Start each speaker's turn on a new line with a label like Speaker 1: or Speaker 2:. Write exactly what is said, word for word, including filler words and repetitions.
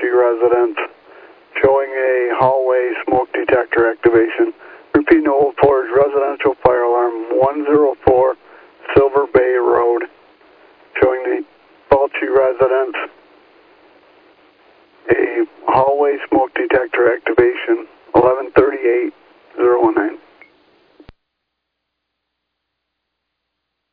Speaker 1: Balchi residence, showing a hallway smoke detector activation. Repeat, Old Forge residential fire alarm one oh four Silver Bay Road, showing the Balchi residence, a hallway smoke detector activation, eleven thirty.